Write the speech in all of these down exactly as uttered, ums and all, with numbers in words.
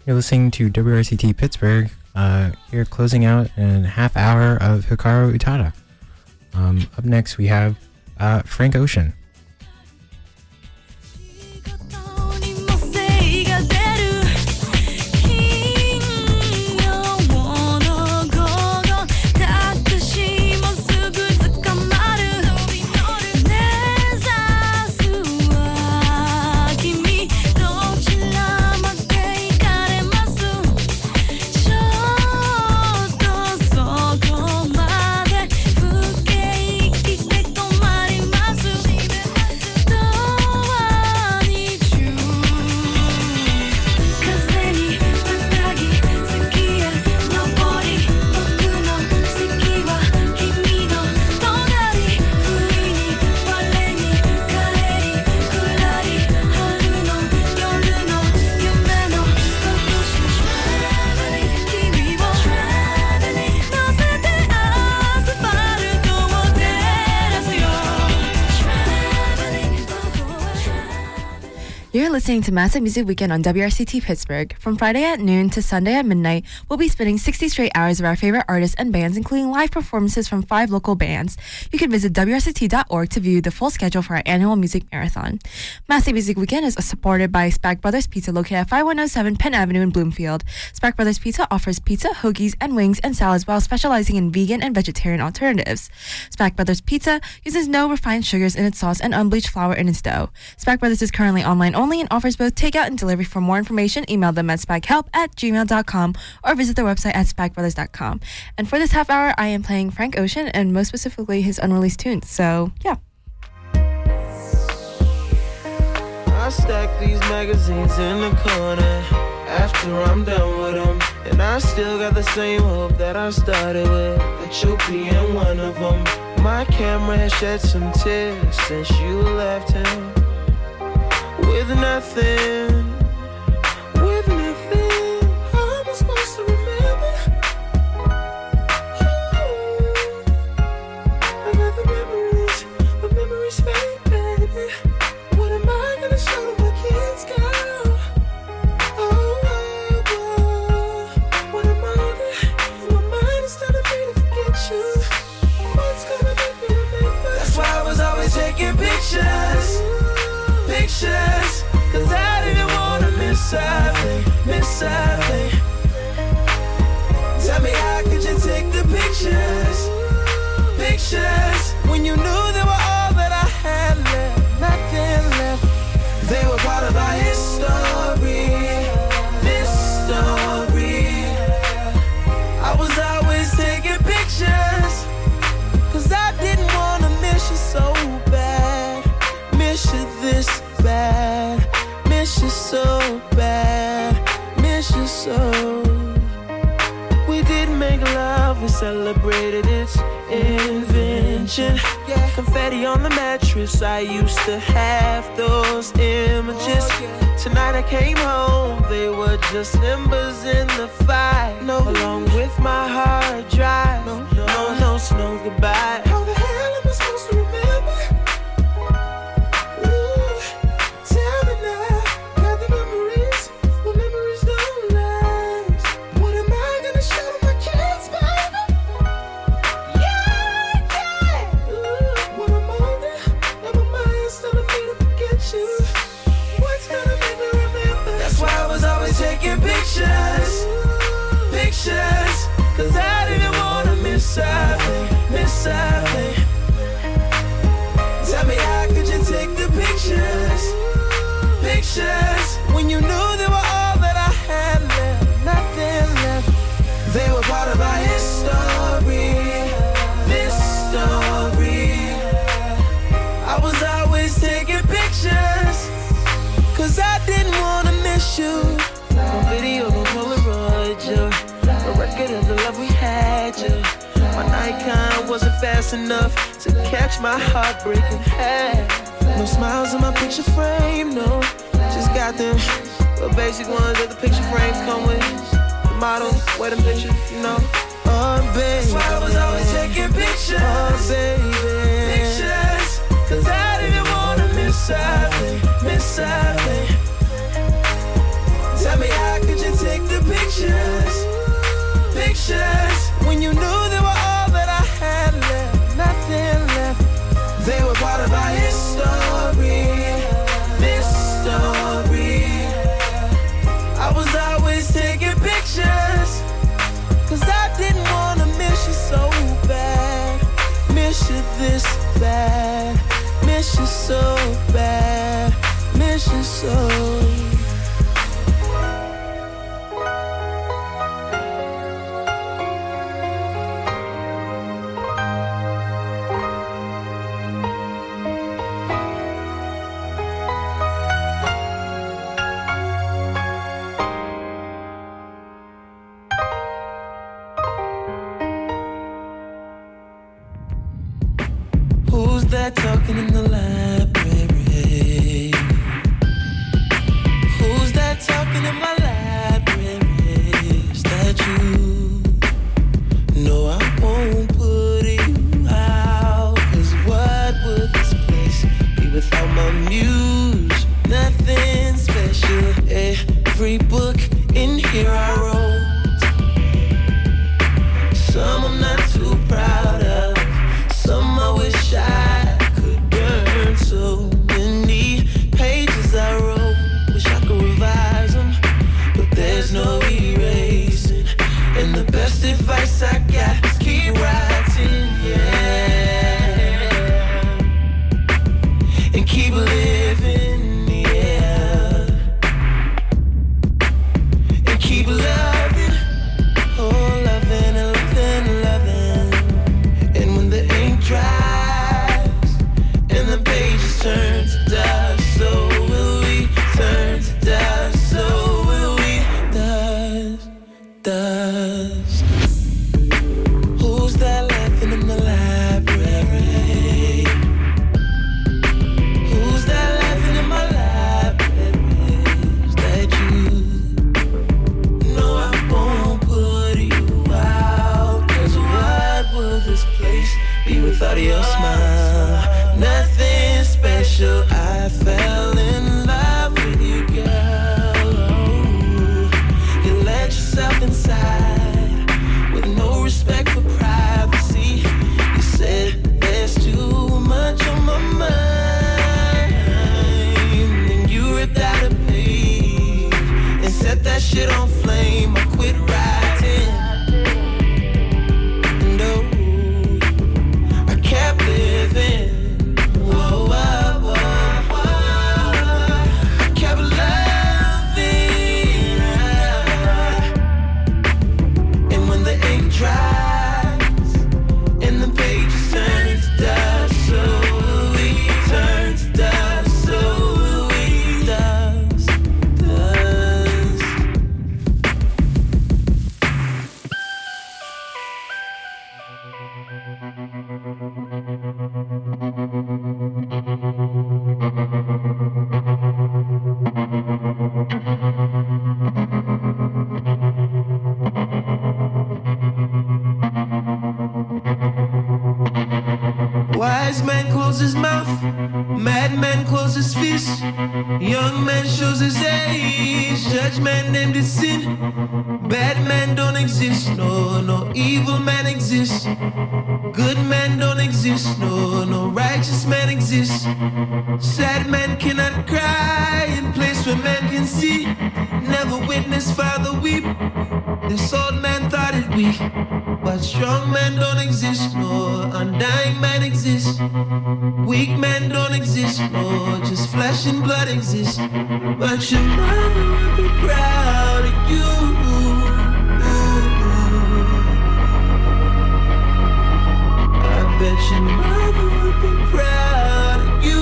You're listening to W R C T Pittsburgh. Uh, here closing out in a half hour of Hikaru Utada. Um, up next we have uh, Frank Ocean. You're listening to Massive Music Weekend on W R C T Pittsburgh. From Friday at noon to Sunday at midnight, we'll be spinning sixty straight hours of our favorite artists and bands, including live performances from five local bands. You can visit W R C T dot org to view the full schedule for our annual music marathon. Massive Music Weekend is supported by Spag Brothers Pizza, located at five one oh seven Penn Avenue in Bloomfield. Spag Brothers Pizza offers pizza, hoagies, and wings and salads while specializing in vegan and vegetarian alternatives. Spag Brothers Pizza uses no refined sugars in its sauce and unbleached flour in its dough. Spag Brothers is currently online only and offers both takeout and delivery. For more information, email them at spaghelp at gmail dot com or visit their website at spag brothers dot com. And for this half hour, I am playing Frank Ocean and most specifically his unreleased tunes. So, yeah. I stack these magazines in the corner after I'm done with them, and I still got the same hope that I started with, that you'll be in one of them. My camera has shed some tears since you left him. With nothing, with nothing, how am I supposed to remember? I got the memories, but memories fade, baby. What am I gonna show my kids, girl? Oh, oh, oh. What am I gonna, my mind is telling me to forget you. What's gonna make me remember? That's why I was always taking pictures. Pictures, cause I didn't wanna miss a thing, miss a thing. Tell me, how could you take the pictures, pictures, when you knew they were all that I had left, nothing left. They were part of our history, this story. I was always taking pictures, cause I didn't wanna miss you so bad, miss you this bad, miss you so bad, miss you so. We didn't make love, we celebrated its invention. Yeah. Confetti on the mattress, I used to have those images. Tonight I came home, they were just embers in the fire. No, along with my hard drive. No, no, no notes, no goodbye. How the hell am I supposed to remember? Pictures, pictures, cause I didn't wanna miss a thing, miss a thing. Tell me, how could you take the pictures, pictures, when you knew they were all that I had left, nothing left. They were part of our history, this story. I was always taking pictures, cause I didn't wanna miss you. No video, no Polaroid, yeah. A record of the love we had, yeah. My Nikon wasn't fast enough to catch my heart breaking half. No smiles in my picture frame, no. Just got them little basic ones that the picture frames come with. The models, wedding pictures, you know. Oh, baby. That's why I was always taking pictures. Oh, baby. Pictures, cause I didn't wanna miss a thing, miss a thing. Tell me, how could you take When you knew they were all that I had left, nothing left. They were part of our history, this story. I was always taking pictures, cause I didn't wanna miss you so bad. Miss you this bad, miss you so bad, miss you so. Talking in the library. Who's that talking in my library? Is that you? No, I won't put you out. Cause what would this place be without my muse? Nothing special. Every book in here I wrote. Some I'm not too proud of. Some I wish I so many pages I wrote, wish I could revise them, but there's no erasing. And the best advice I got is keep writing, yeah, and keep living, yeah, and keep loving, oh, loving and loving and loving. And when the ink dries turn to dust, so will we. Turn to dust, so will we. Dust, dust. Who's that laughing in the library? Who's that laughing in my library? Is that you? No, I won't put you out. Cause what would this place be without your smile? Nothing special. I fell in love with you, girl. Oh, you let yourself inside with no respect for privacy. You said there's too much on my mind, and you ripped out a page and set that shit on flame. I quit writing, and oh, I kept living. Whoa, whoa, whoa, whoa. I kept loving, and when the ink dries and the pages turn to dust, so will we. Turn to dust, so will we. Dust, dust. Wise man closes his mouth, madman closes his fist. Young man shows his age, judge man named his sin. Bad man don't exist, no, no evil man exists. Good man don't exist, no, no righteous man exists. Sad man cannot cry in place where man can see. Never witness father weep. This old man thought it weak, but strong man don't exist, no undying man exists. Weak men don't exist, no, just flesh and blood exists. But your mother would be proud of you. I bet your mother would be proud of you.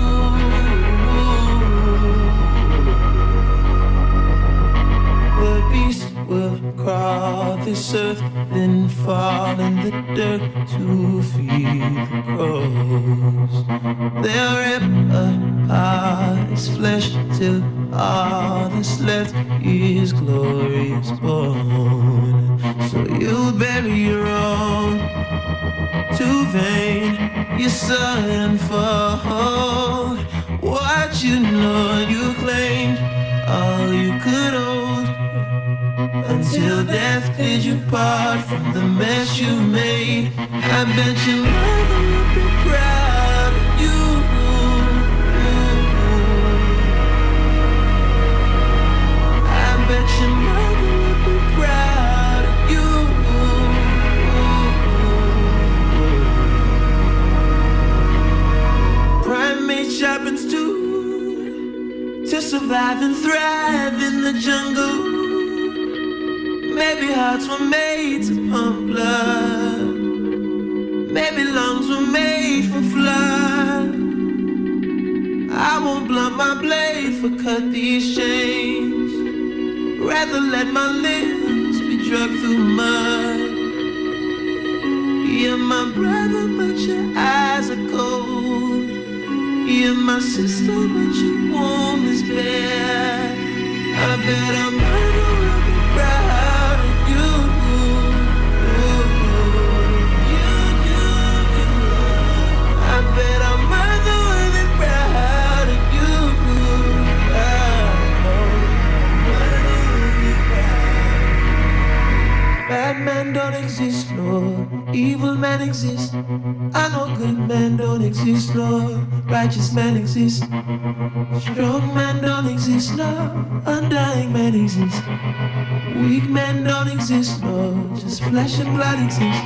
The beast will crawl this earth, then fall in the dirt to feed the crows. They'll rip apart his flesh till all that's left is glorious bone. So you'll bury your own, too vain, you're unfold. What you know you claimed, all you could hold. Until death did you part from the mess you made. I bet your mother would be proud of you. I bet your mother would be proud of you. Primate sharpens too to survive and thrive in the jungle. Maybe hearts were made to pump blood. Maybe lungs were made for flood. I won't blunt my blade for cut these chains. Rather let my limbs be drugged through mud. You're my brother, but your eyes are cold. You're my sister, but your womb is bare. I bet our mother will be proud of you. I bet our mother will be proud of you. Bad men don't exist, Lord. Evil men exist. I know good men don't exist, Lord. Righteous men exist. Strong men don't exist, no. Undying men exist. Weak men don't exist, no. Just flesh and blood exist.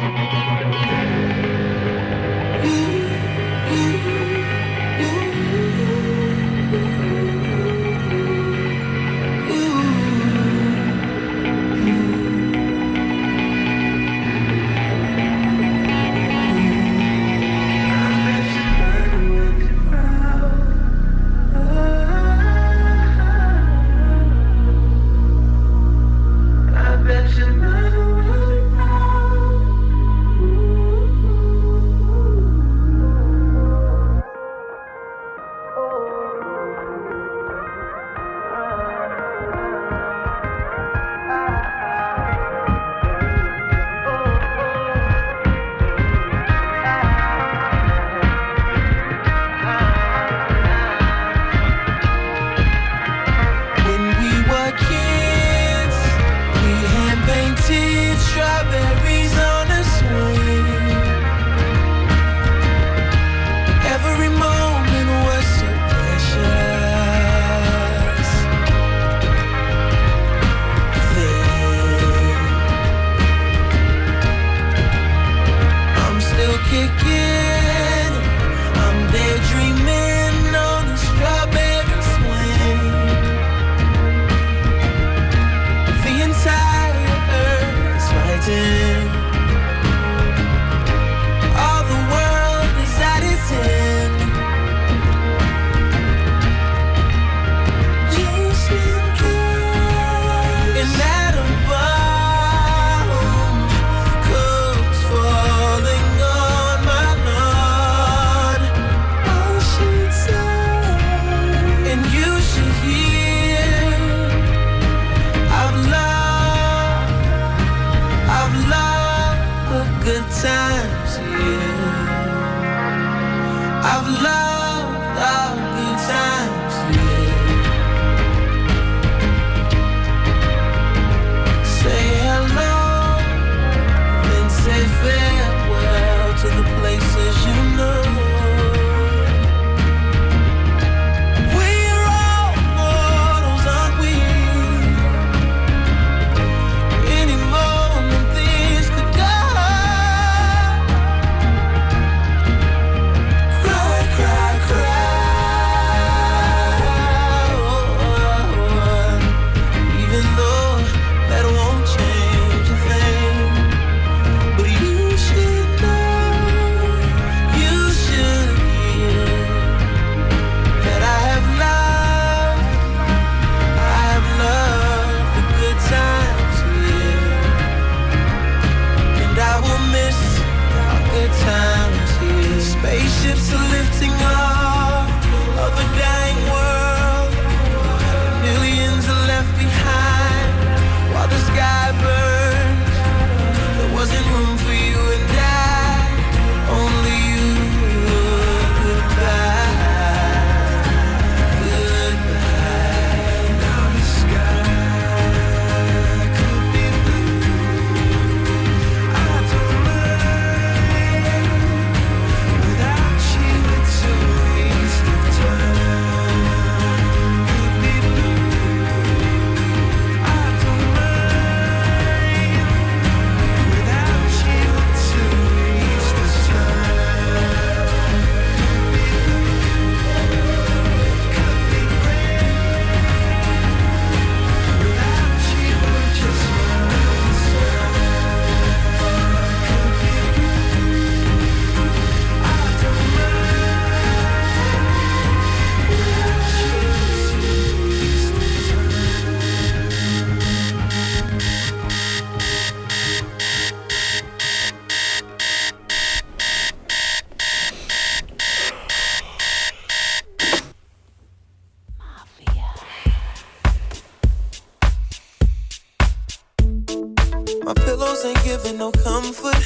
giving no comfort.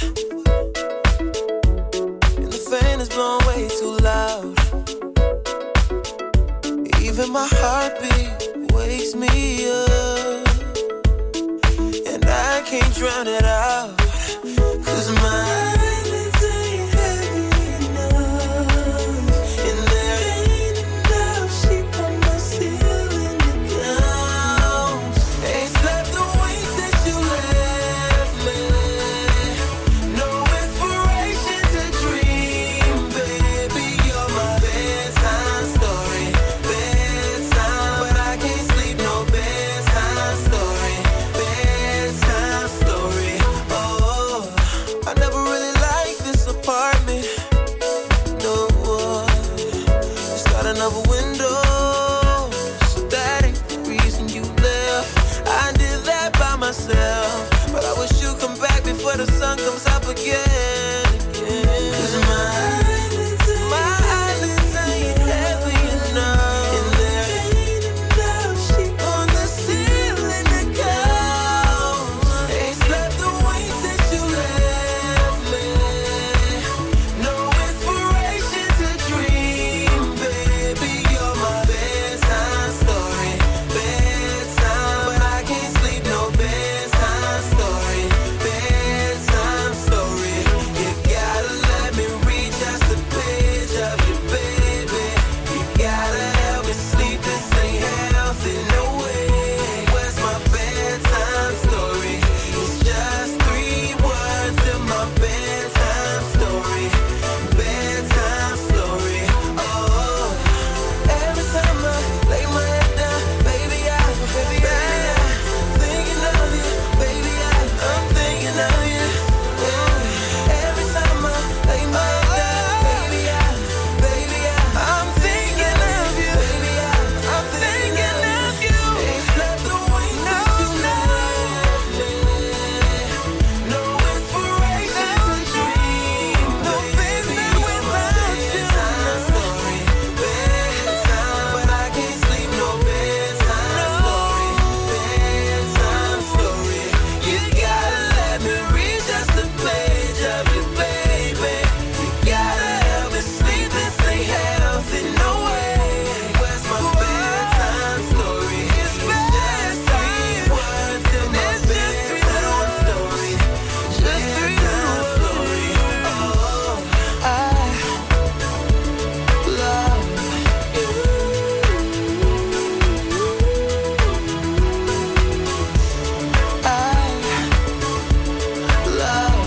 And the fan is blowing way too loud. Even my heartbeat wakes me up. And I can't drown it out. Cause my eyelids ain't heavy enough. And there ain't enough sheep on my ceiling to count. Ain't slept the ways that you left me. No inspiration to dream, baby. You're my bedtime story. Bedtime, but I can't sleep. No bedtime story. Bedtime story. Oh, I never really liked this apartment. No, it's got another window, so that ain't the reason you left. I did that by myself, but I wish you'd come back before the sun comes up again. again. Cause my eyelids ain't, my eyelids ain't heavy enough. And there ain't enough sheep on the ceiling to count. Ain't slept the ways that you left me. No inspiration to dream, baby. You're my bedtime story. Bedtime, but I can't sleep. No bedtime story. Bedtime story. You gotta let me read just a page of you, baby. You gotta help me sleep. This ain't healthy, no way. Where's my bedtime story? It's just three words in my bedtime story. Bedtime story. Oh, every time I lay my head down, baby, I, baby, I, thinking of you, baby, I, I'm thinking of you. Yeah. Every time I lay my head down, baby, I, baby, I, I'm thinking of you, baby, I, I'm thinking of you. Ain't slept the way that you left me. No inspiration to dream, no business without you. Bedtime story, bedtime, but I can't sleep. No bedtime story, bedtime story. You gotta let me read just a page of you, baby. You gotta help me sleep. This ain't healthy, no way. Where's my bedtime story? It's just three words in my bedtime story. Just three bedtime story. Oh, I love you. I love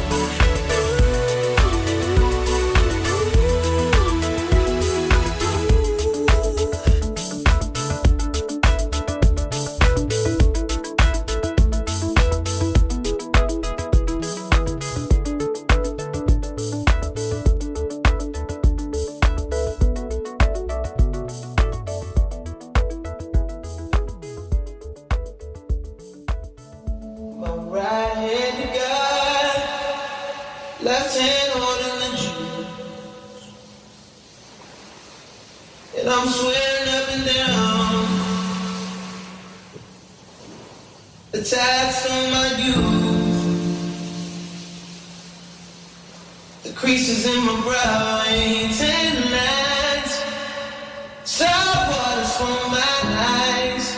my right hand to God, left hand holding the juice, and I'm swearing up and down the tax on my youth, the creases in my brow ain't ten lines, salt waters from my eyes.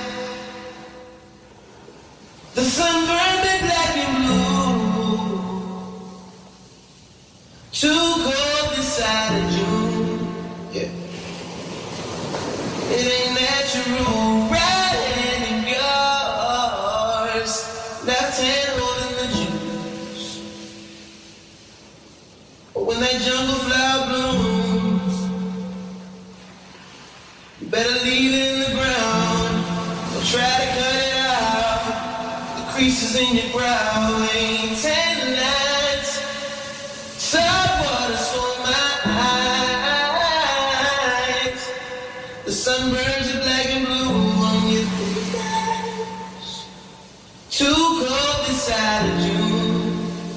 The sun burned me black and blue. Too cold inside of June. Yeah. It ain't natural. Right hand in yours. Left hand holding the juice. But when that jungle flower blooms, you better leave it in the ground. Don't try to cut it out. Creases in your brow ain't ten lines. Salt waters for my eyes. The sun burns you black and blue on your thighs. Too cold inside of June.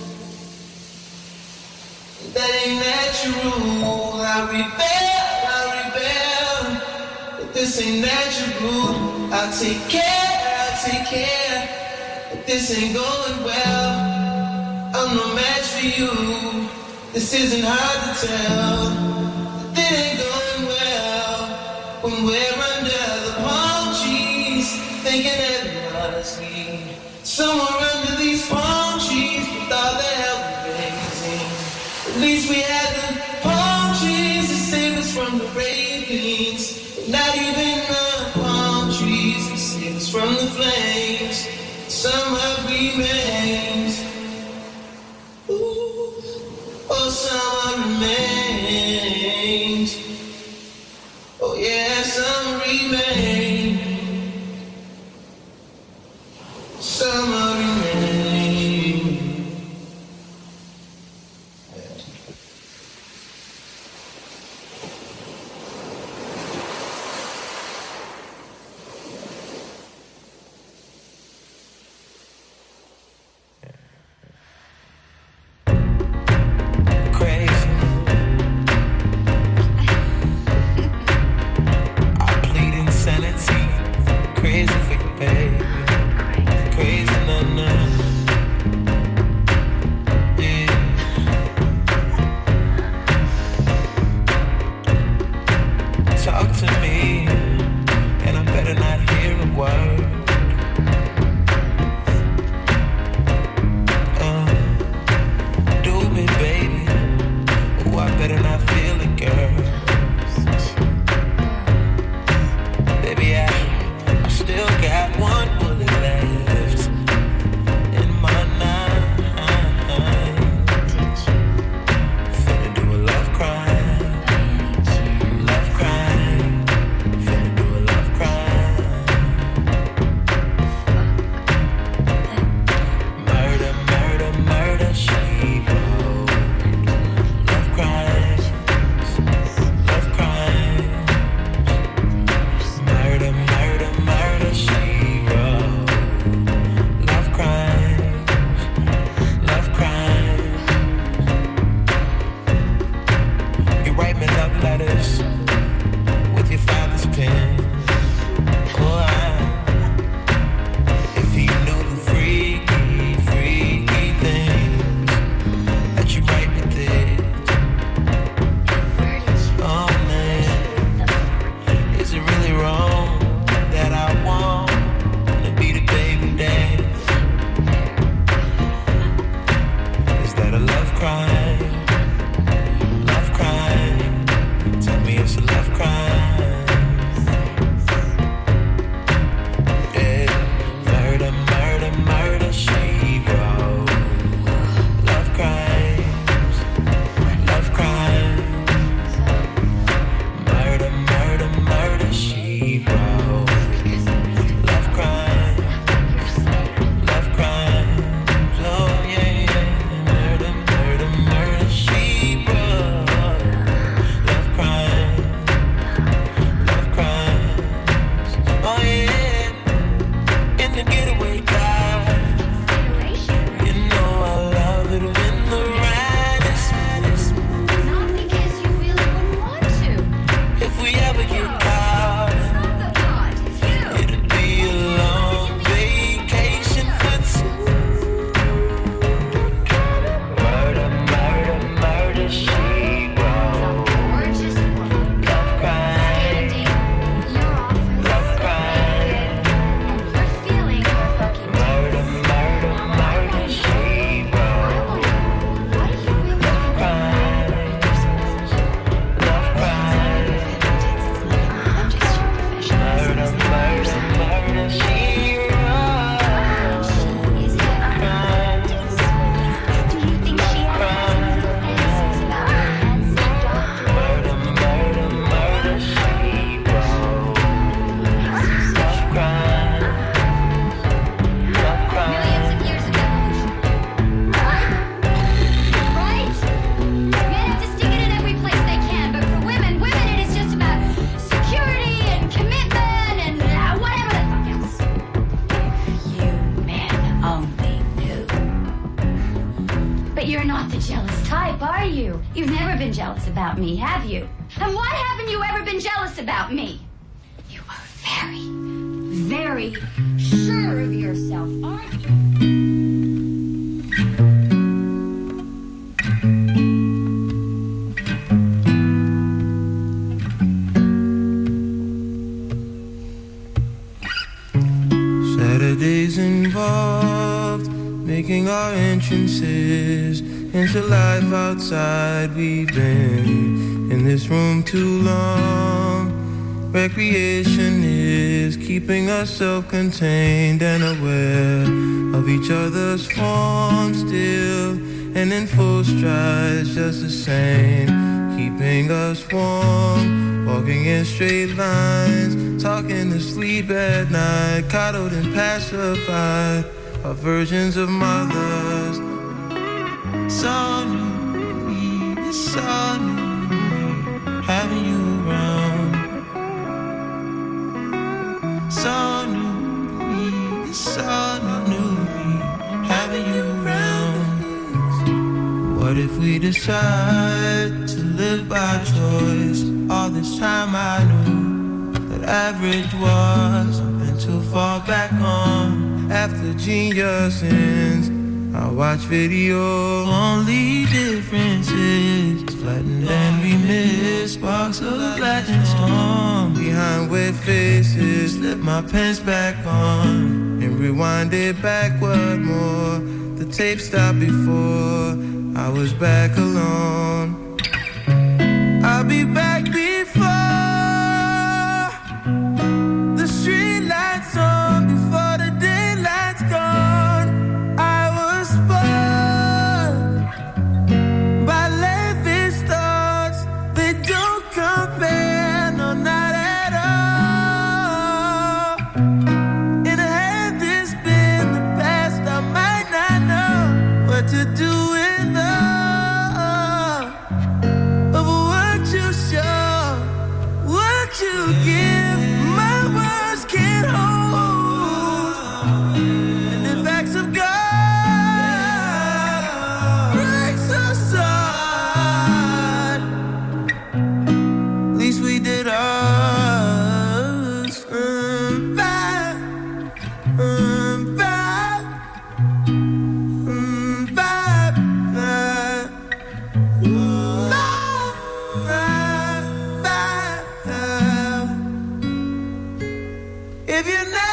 That ain't natural. I rebel, I rebel. But this ain't natural. I'll take care, I'll take care. But this ain't going well. I'm no match for you. This isn't hard to tell. That ain't going well when we're under the palm trees, thinking that it must be somewhere under these palm trees with all the help we're raising. At least we had the palm trees to save us from the ravens. Not even the palm trees to save us from the flames. Summer remains. Ooh, oh, summer remains. Oh, yeah, summer remains. Summer remains. You've never been jealous about me, have you? And why haven't you ever been jealous about me? You are very, very sure of yourself, aren't you? patience is into life outside. We've been in this room too long. Recreation is keeping us self-contained and aware of each other's form still, and in full strides just the same, keeping us warm, walking in straight lines, talking to sleep at night, coddled and pacified, our versions of mothers. So new, it's so new, having you around. So new to me, it's so new to me, having you around. What if we decide to live by choice? All this time I knew that average was something to fall back on. After genius ends, I watch video. Only difference is flattened and we miss sparks of light and storm. Behind wet faces, slip my pants back on and rewind it backward more. The tape stopped before I was back alone. I'll be back before the street lights on, before the daylight's gone. I was spoiled by lavish thoughts. They don't compare, no, not at all. And had this been the past, I might not know what to do with love. But what you show, what you give, my words can't hold. And the facts of God breaks us apart. At least we did us. Um, back, um, back, um, back, back, back, back, back. If you never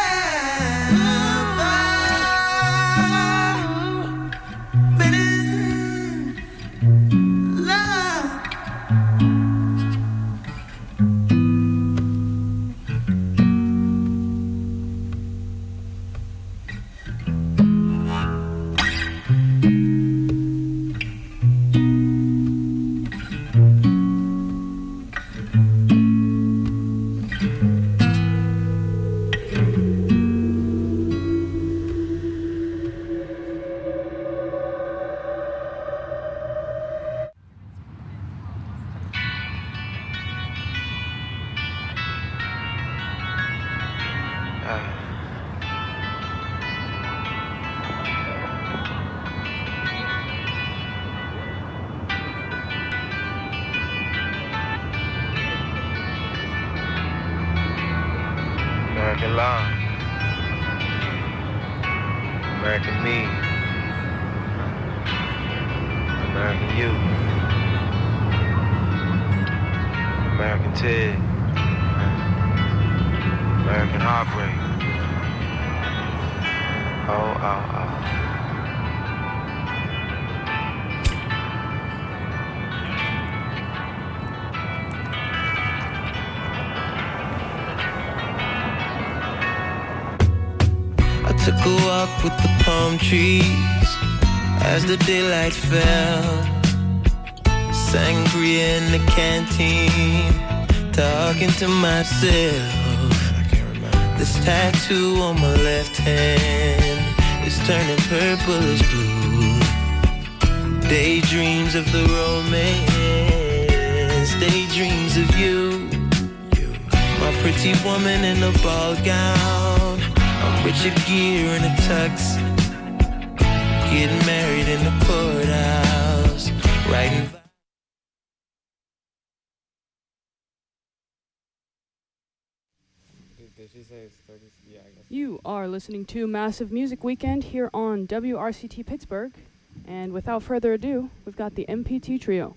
been in love, American law, American me, American you, American Ted, American heartbreak. Oh, oh, oh. I took a walk with the palm trees as the daylight fell. Sangria in the canteen, talking to myself. This tattoo on my left hand is turning purple as blue. Daydreams of the romance, daydreams of you. My pretty woman in a ball gown, I'm Richard Gere in a tux, getting married in the courthouse, writing. You are listening to Massive Music Weekend here on W R C T Pittsburgh. And without further ado, we've got the M P T Trio.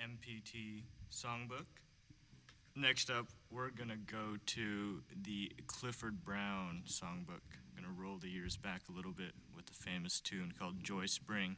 M P T songbook. Next up, we're gonna go to the Clifford Brown songbook. I'm gonna roll the years back a little bit with the famous tune called Joy Spring.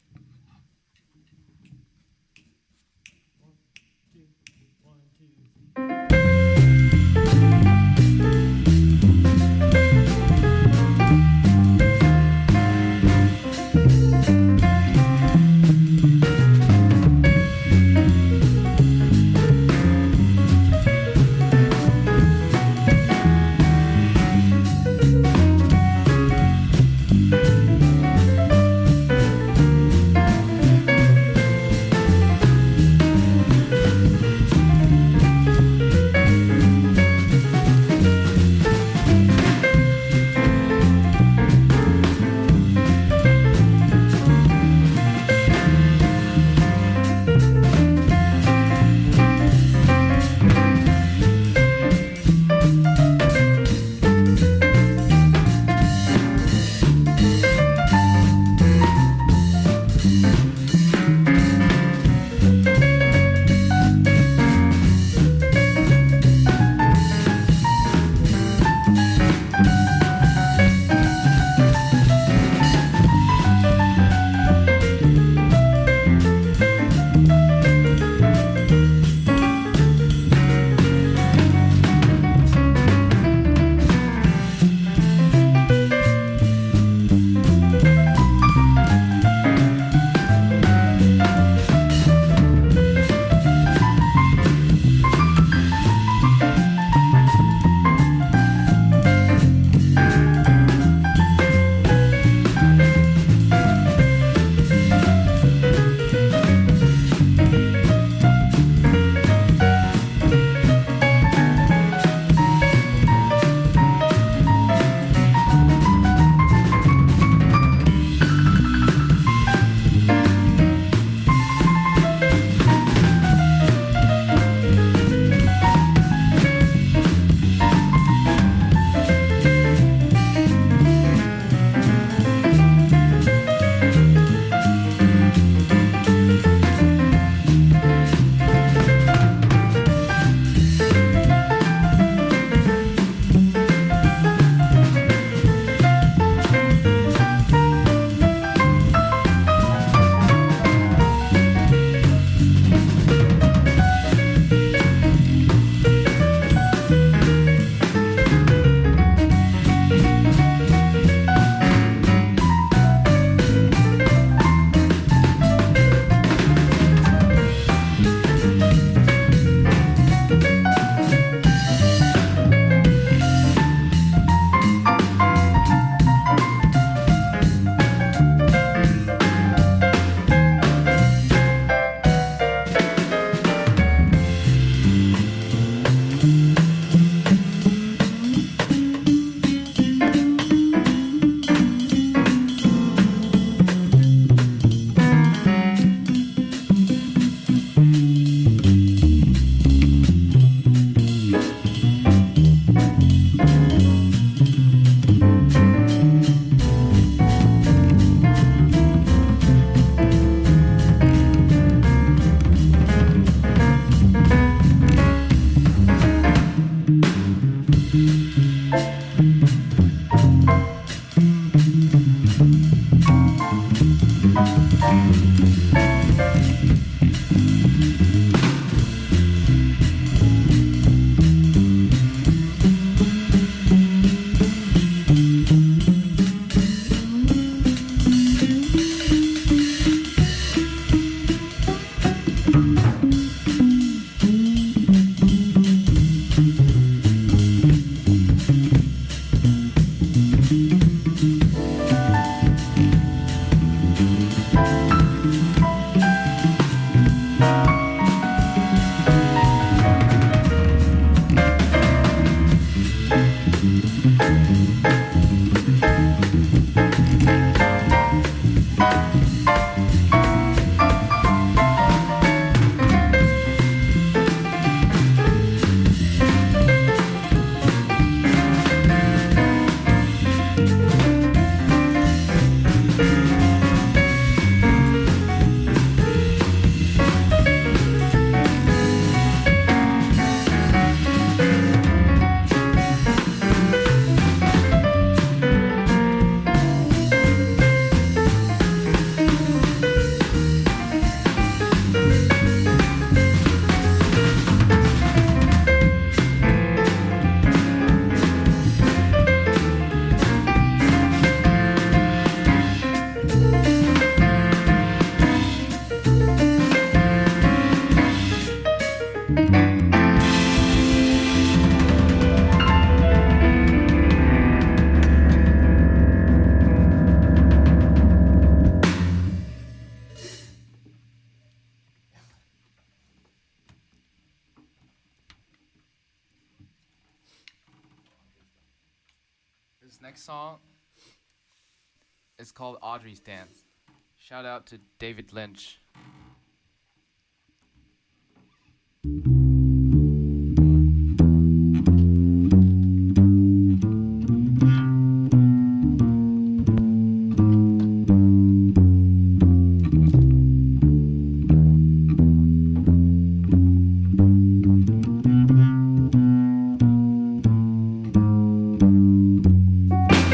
This next song is called Audrey's Dance. Shout out to David Lynch.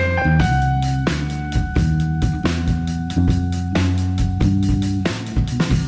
Thank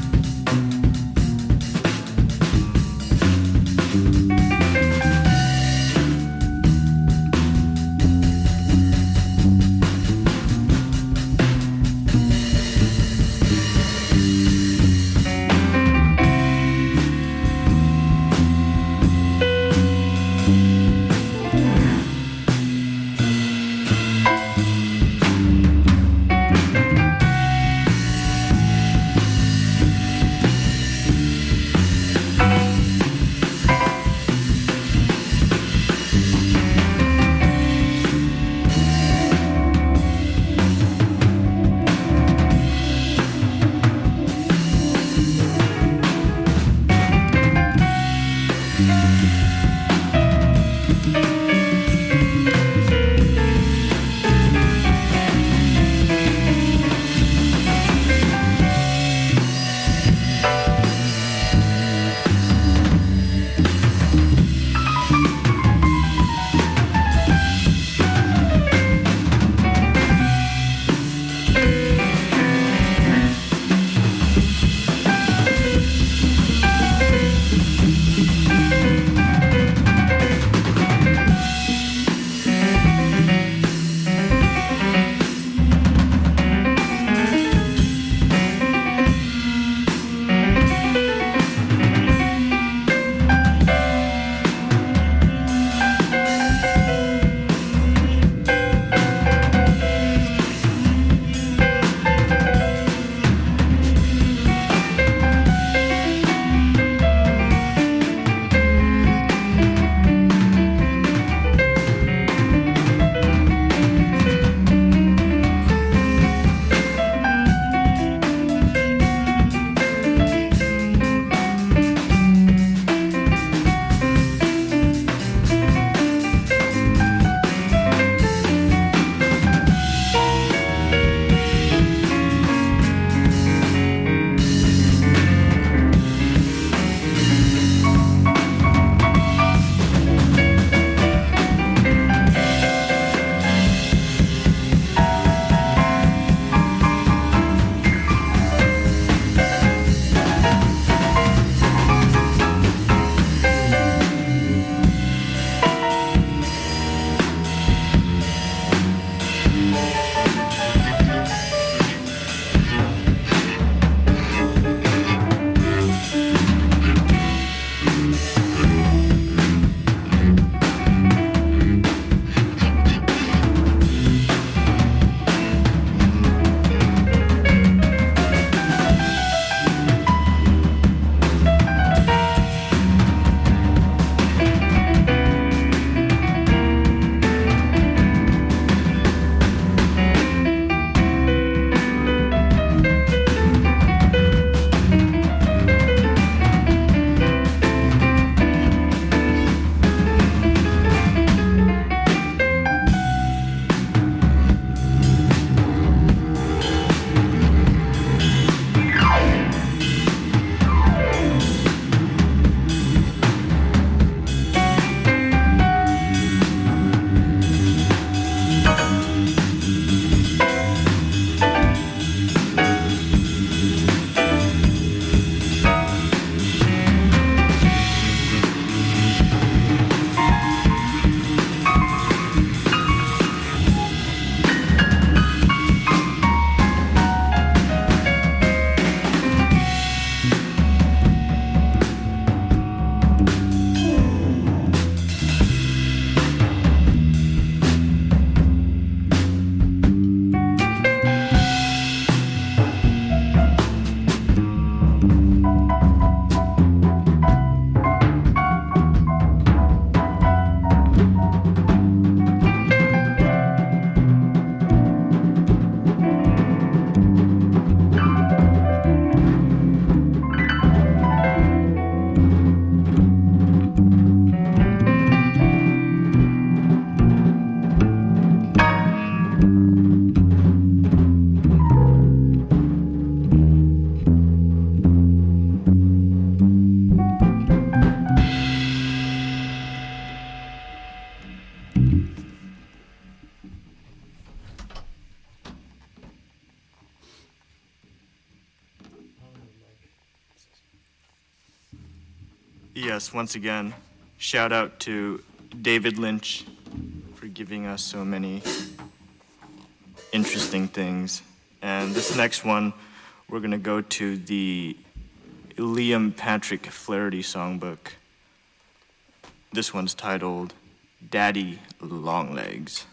Yes, once again, shout out to David Lynch for giving us so many interesting things. And this next one, we're going to go to the Liam Patrick Flaherty songbook. This one's titled Daddy Longlegs.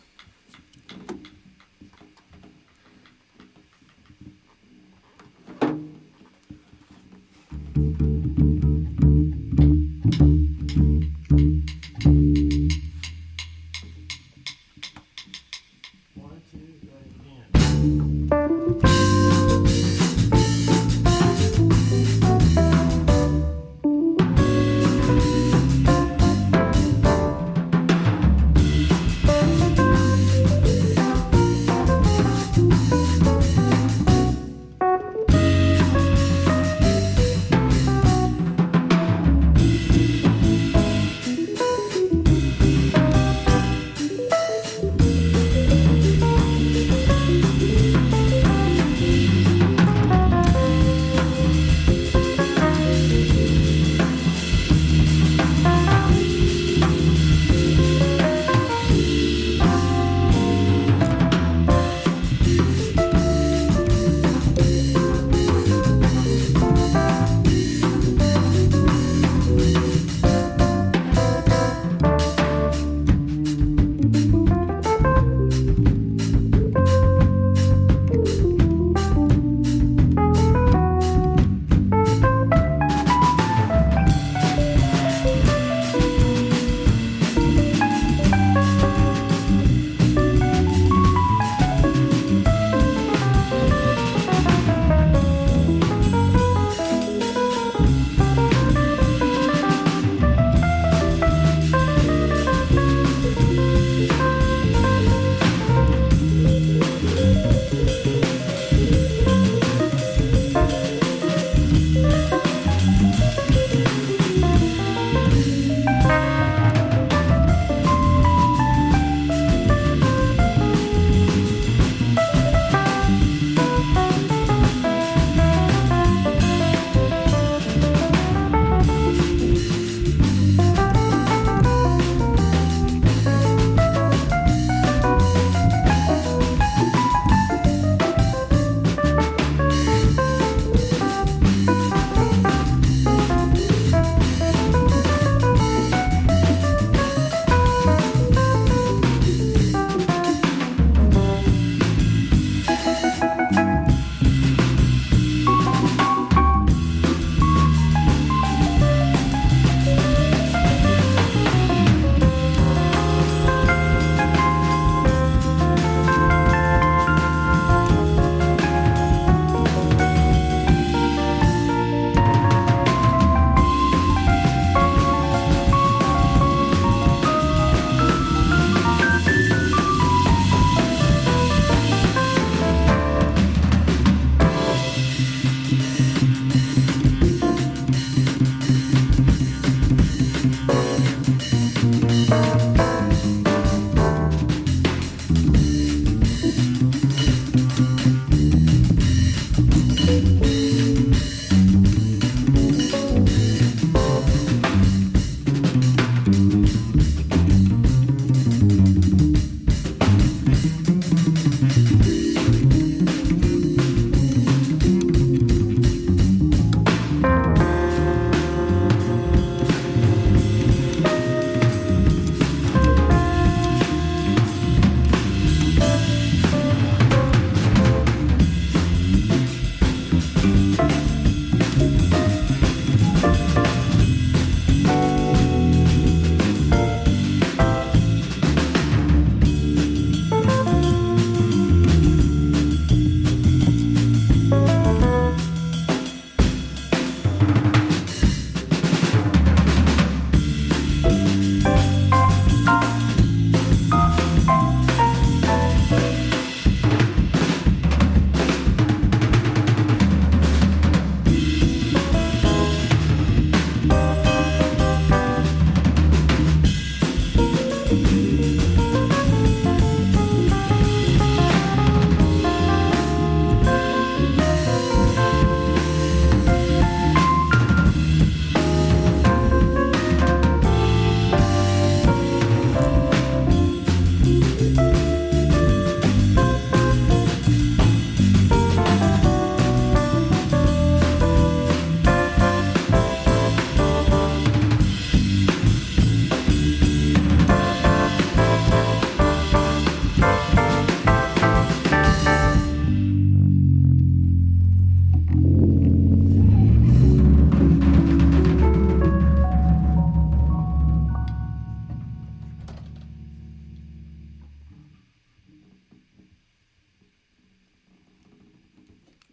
Thank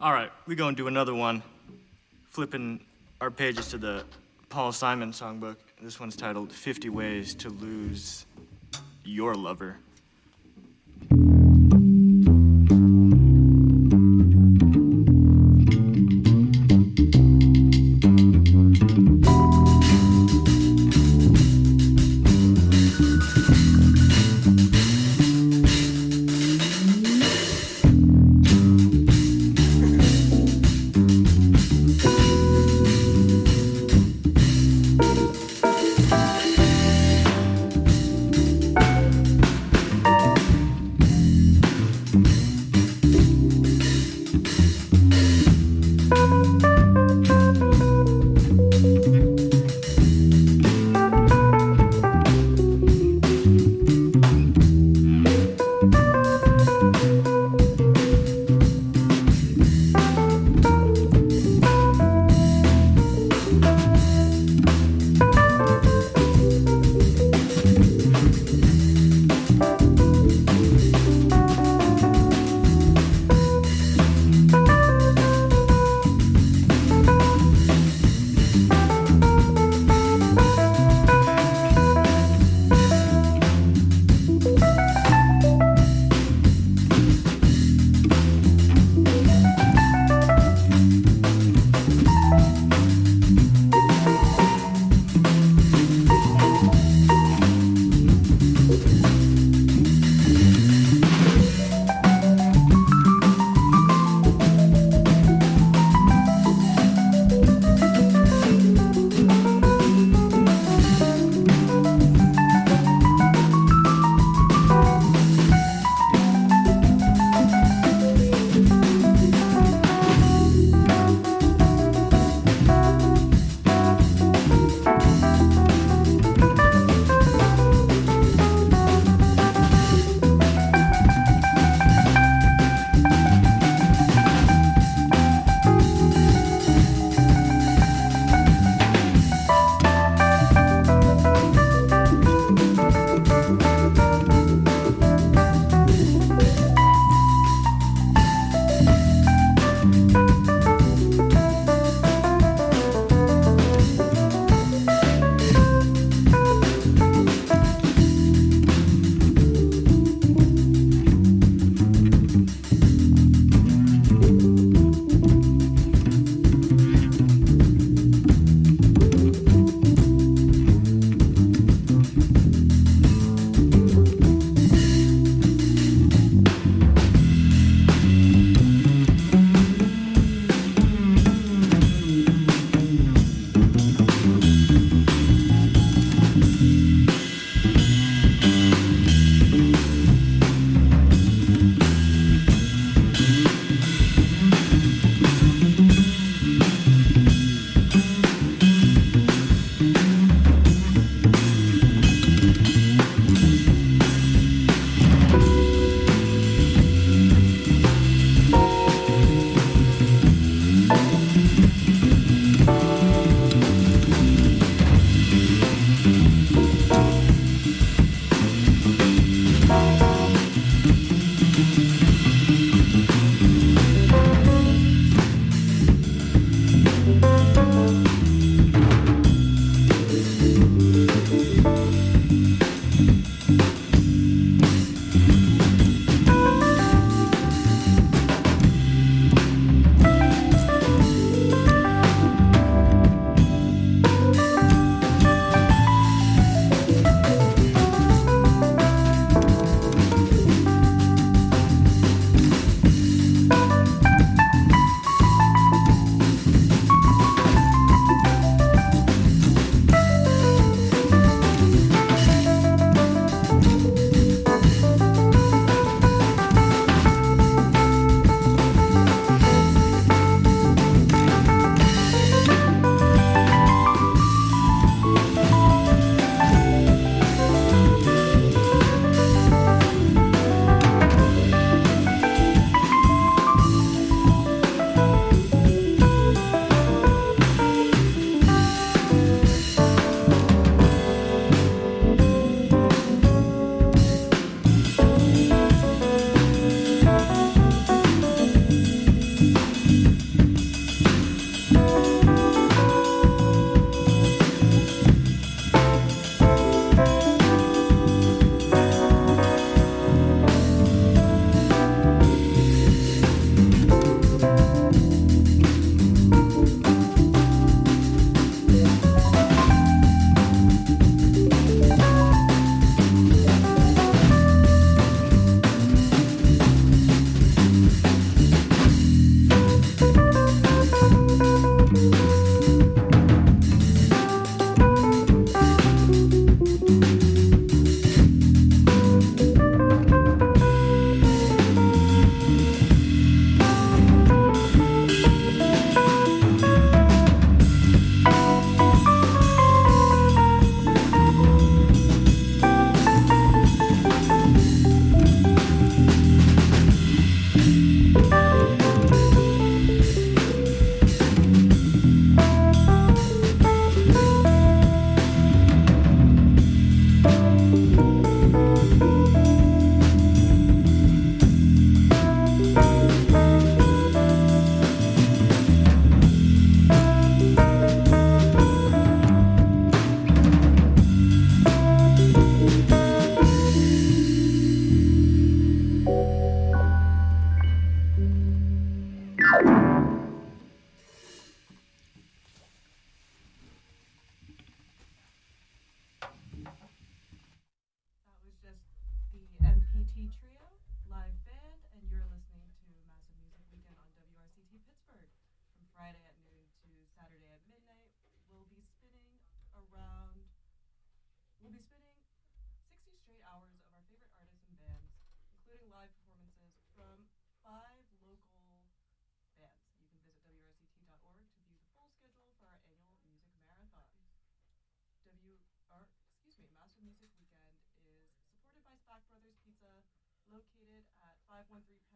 All right, we go and do another one, flipping our pages to the Paul Simon songbook. This one's titled fifty Ways to Lose Your Lover. or excuse me, Massive Music Weekend is supported by Spack Brothers Pizza, located at five one three Penn